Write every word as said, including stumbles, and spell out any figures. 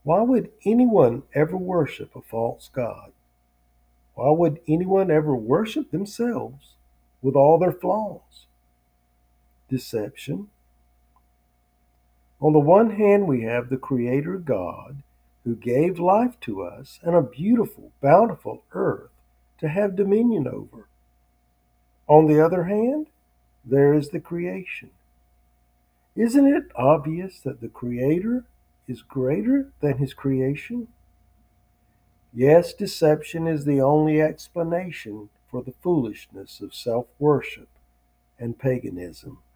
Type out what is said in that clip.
Why would anyone ever worship a false god? Why would anyone ever worship themselves with all their flaws? Deception. On the one hand, we have the Creator God who gave life to us and a beautiful, bountiful earth to have dominion over. On the other hand, there is the creation. Isn't it obvious that the Creator is greater than his creation? Yes, deception is the only explanation for the foolishness of self worship and paganism.